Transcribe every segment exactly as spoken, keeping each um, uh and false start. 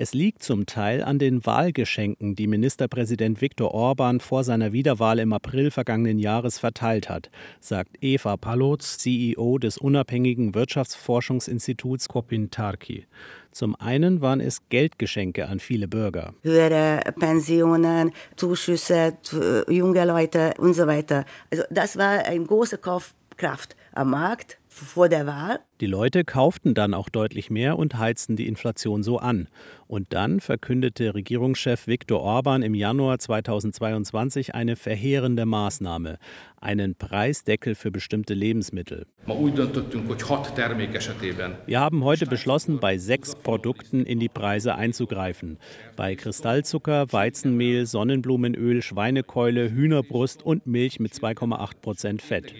Es liegt zum Teil an den Wahlgeschenken, die Ministerpräsident Viktor Orban vor seiner Wiederwahl im April vergangenen Jahres verteilt hat, sagt Eva Paloz, C E O des unabhängigen Wirtschaftsforschungsinstituts Kopintarki. Zum einen waren es Geldgeschenke an viele Bürger. Höhere Pensionen, Zuschüsse für junge Leute und so weiter. Also das war eine große Kaufkraft am Markt vor der Wahl. Die Leute kauften dann auch deutlich mehr und heizten die Inflation so an. Und dann verkündete Regierungschef Viktor Orban im Januar zweitausendzweiundzwanzig eine verheerende Maßnahme, einen Preisdeckel für bestimmte Lebensmittel. Wir haben heute beschlossen, bei sechs Produkten in die Preise einzugreifen. Bei Kristallzucker, Weizenmehl, Sonnenblumenöl, Schweinekeule, Hühnerbrust und Milch mit zwei Komma acht Prozent Fett.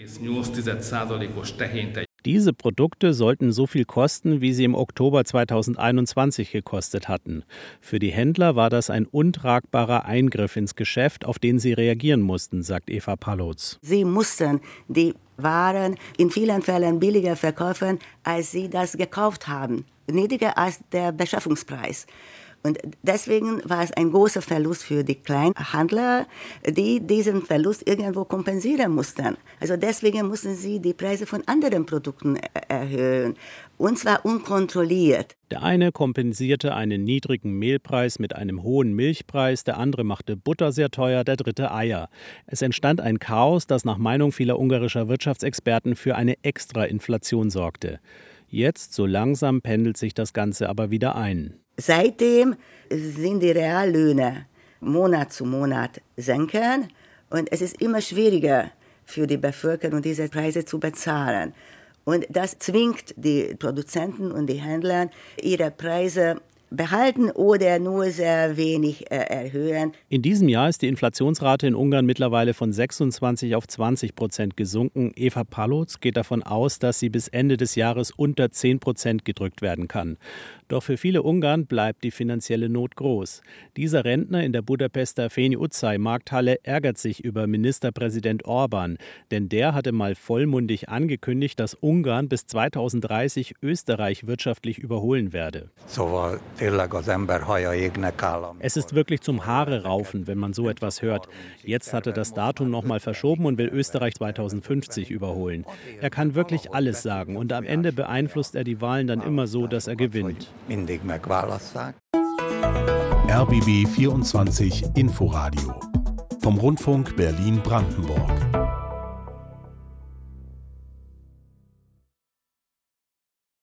Diese Produkte sollten so viel kosten, wie sie im Oktober zweitausendeinundzwanzig gekostet hatten. Für die Händler war das ein untragbarer Eingriff ins Geschäft, auf den sie reagieren mussten, sagt Eva Paloz. Sie mussten die Waren in vielen Fällen billiger verkaufen, als sie das gekauft haben. Niedriger als der Beschaffungspreis. Und deswegen war es ein großer Verlust für die Kleinhandler, die diesen Verlust irgendwo kompensieren mussten. Also deswegen mussten sie die Preise von anderen Produkten erhöhen. Und zwar unkontrolliert. Der eine kompensierte einen niedrigen Mehlpreis mit einem hohen Milchpreis, der andere machte Butter sehr teuer, der dritte Eier. Es entstand ein Chaos, das nach Meinung vieler ungarischer Wirtschaftsexperten für eine Extrainflation sorgte. Jetzt, so langsam, pendelt sich das Ganze aber wieder ein. Seitdem sind die Reallöhne Monat zu Monat senken und es ist immer schwieriger für die Bevölkerung, diese Preise zu bezahlen. Und das zwingt die Produzenten und die Händler, ihre Preise behalten oder nur sehr wenig äh, erhöhen. In diesem Jahr ist die Inflationsrate in Ungarn mittlerweile von sechsundzwanzig auf zwanzig Prozent gesunken. Eva Paloz geht davon aus, dass sie bis Ende des Jahres unter zehn Prozent gedrückt werden kann. Doch für viele Ungarn bleibt die finanzielle Not groß. Dieser Rentner in der Budapester Fényi utcai Markthalle ärgert sich über Ministerpräsident Orban, denn der hatte mal vollmundig angekündigt, dass Ungarn bis zweitausenddreißig Österreich wirtschaftlich überholen werde. Es ist wirklich zum Haare raufen, wenn man so etwas hört. Jetzt hat er das Datum nochmal verschoben und will Österreich zweitausendfünfzig überholen. Er kann wirklich alles sagen und am Ende beeinflusst er die Wahlen dann immer so, dass er gewinnt. R B B vierundzwanzig Inforadio vom Rundfunk Berlin-Brandenburg.